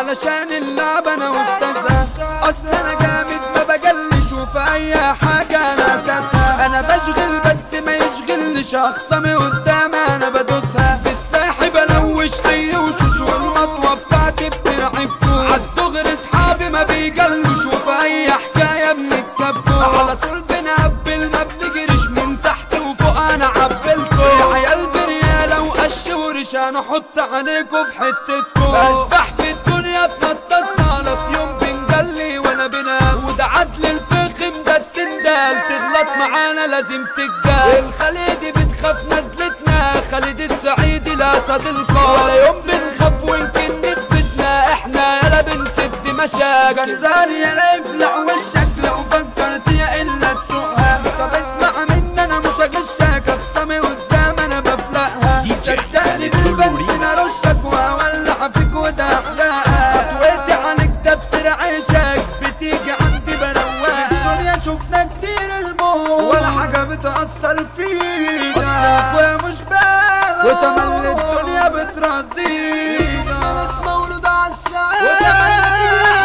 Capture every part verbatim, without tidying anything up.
علشان اللعبة انا واستاذها. اصل انا جامد ما بجلش وفي اي حاجة انا اساسها. انا بشغل بس ما يشغلنيش اخصامي قدامي انا بدوسها. بسلاحي بلوش اي وشوش والمطوة بتاعتي بترعبكوا. عالدغري صحابي ما بيجلوش وفي اي حكاية بنكسبكوا. على طول بنقبل ما بنجريش من تحت وفوق انا عبلكوا. يا عيال بريالة وقش ورش هنحط عليكوا في حتتكوا. بشبح في الدنيا بنططنا لا في يوم بنجلي ولا بنام. وده عدل الفخم ده السندال تغلط معانا لازم تتجال. الخليدي بتخاف نزلتنا خالد السعيدي لا صديقة. ولا يوم بنخاف ويمكن نثبتنا احنا يلا بنسد مشاكل. جراني يلا يفلع وشك لو فكرت يا الا تسوقها. طب اسمع مني انا مش هغشك اخصامي قدام انا بفلقها. صدقني بالبنزين ارشك واولع فيك وده احلاقها. هتوقتي عليك دفتر عيشك بتيجي عندي بروقها. الدنيا شفنا كتير الموت ولا حاجة بتأثر فينا. اصلك ويا مش بالك وتملي الدنيا بترازينا. ناس مولودة عالشعب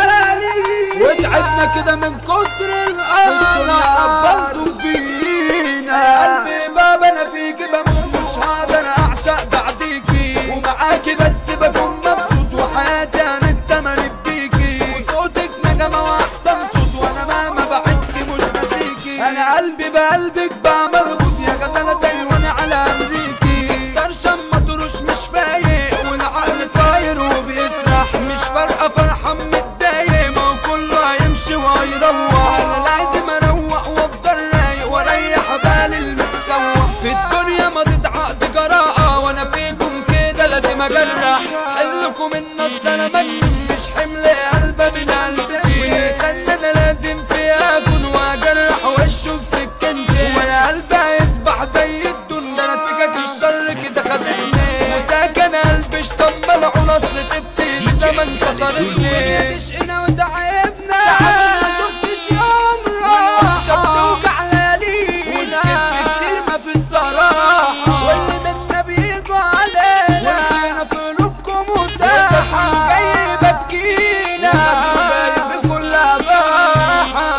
وتعبنا كده من كتر الأذى قبلتوا فينا. قلبي بابا انا فيكي بموت مش هقدر اعشق بعديكي. ومعاكي بس بكون مبسوط وحياتي انا التمن بيكي. وصوتك نغمة واحسن صوت وانا مهما بعدتي مش ناسيكي. انا قلبي بقلبك بقى مربوط يا غزالة وانا على امريكي. طرشة مطروش مش فايق والعقل طاير وبيسرح. مش فارقة فرحة متضايق ما هو كله هيمشي وهيروح. انا لازم اروق وافضل رايق واريح بالي المتسوق. في الدنيا ما تتعقد جراءة وانا فيكم كده لازم اجرح. حلكم الناس ده انا مجنون مش حمل قلبي من قلبي. واللي انا لازم فيها اكون واجرح وشه بسكنتي. وانا قلبي هيسبح زي الدون ده انا سكك الشر كده خدتني. وساكن قلبي اشطمل اصل تبتي بزمن كسرتني. تشقنا وتعبنا تعبنا ما شفتش يوم راحة. بتوجع ليالينا والكذب كتير ما في الصراحة. واللي منا بيجوا علينا والخيانة في قلوبكم متاحة. جاي بكينا والغدر بكل أباحة.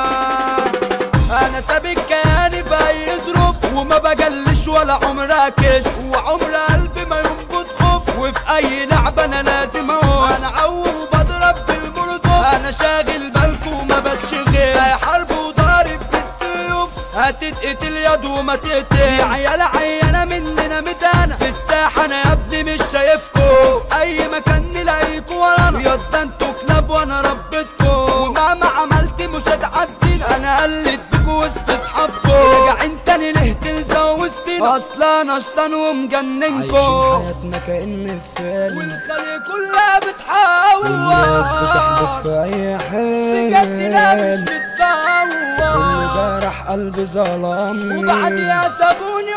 أنا سابق كياني بأي ظروف وما بجلش ولا عمر أكش. وعمر قلبي ما ينبض خوف وفي أي لعبة أنا لازم أقول. أنا عوم وبضرب بالمرطوب أنا شاغل بالكو وما بتشغل. لا حرب وضارب بالسيوف هتتقتل يد وما تقتل. يا عيال عيانة مننا متانة في الساحة انا يا ابني مش شايفكو. اي مكان نلاقيكوا ورانا ياض ده انتوا كلاب وانا ربيتكو. ومهما عملت مش هتعدينا انا قلت بيكوا وسط اصحابكو. راجعين تاني ليه تلزوزتينا اصلا انا شطان ومجننكو. عايشين حياتنا كأن فيلم والخلية كلها بتحاول. الناس بتحبط في اي حين بجد لا مش بتصور. كل جرح قلبي ظلمني وبعديها سابوني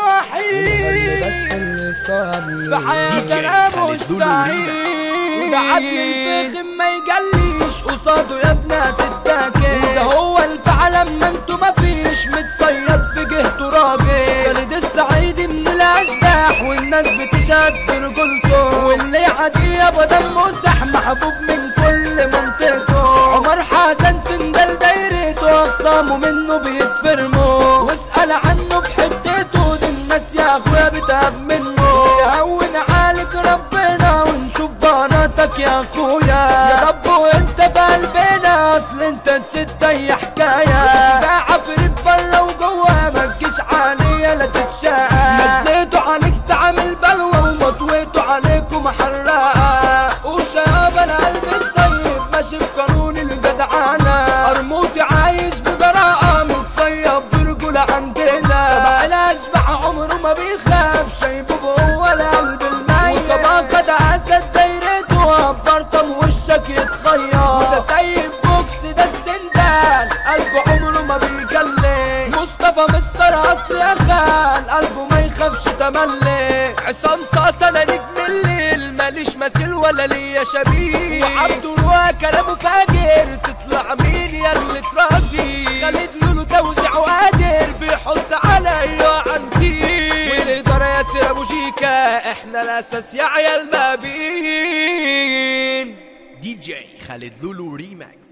وحيد. بس اللي صابني في حياتي انا مش سعيد. وده عدل الفخم ما يجليش قصاده يا ابني هتتاكل. وده هو الفعل اما انتوا مفيش متصيد في جهته راجل. خالد السعيدي من الاشباح والناس بتشهد برجولته. واللي يعدي ابو دمه سح محبوب من كل منطقته. عمر حسن سندال دايرته اخصامه منه بيتفرموا. واسأل عنه في حتته دي الناس يا اخويا بتهاب منه. يهون عليك ربنا ونشوف بناتك يا اخويا. يا رب وانت بقلبنا اصل انت نسيت اي حكايه. ده عفريت بره وجوه ما تجيش عليا لا تتشاقى. مديته عليك تعمل بلوه ومطويته عليكوا محرقه. وشباب انا قلبي الطيب ماشي بقانون الجدعانه. قرموطي عايش بجراءه متصيب برجوله عندنا. شبح الاشباح عمره ما بيخاف شايبه جوه القلب الميت. وطبقه ده اسد دايرته ببرطم وشك يتخير. وده سايب بوكس ده السندال قلبه عمره ما بيجلي. مصطفى مستر اصل يا خال قلبه ما يخافش تملي. عصام صاصا انا نجم الليل ماليش مثيل ولا ليا شبيه. وعبد الوا كلامه فاجر تطلع مين يا اللي تراضي. خالد لولو توزيع وقادر بيحط عليا عندي. والاداره ياسر ابو جيكا احنا الاساس يا عيال ما بين. خالد لولو ريماكس.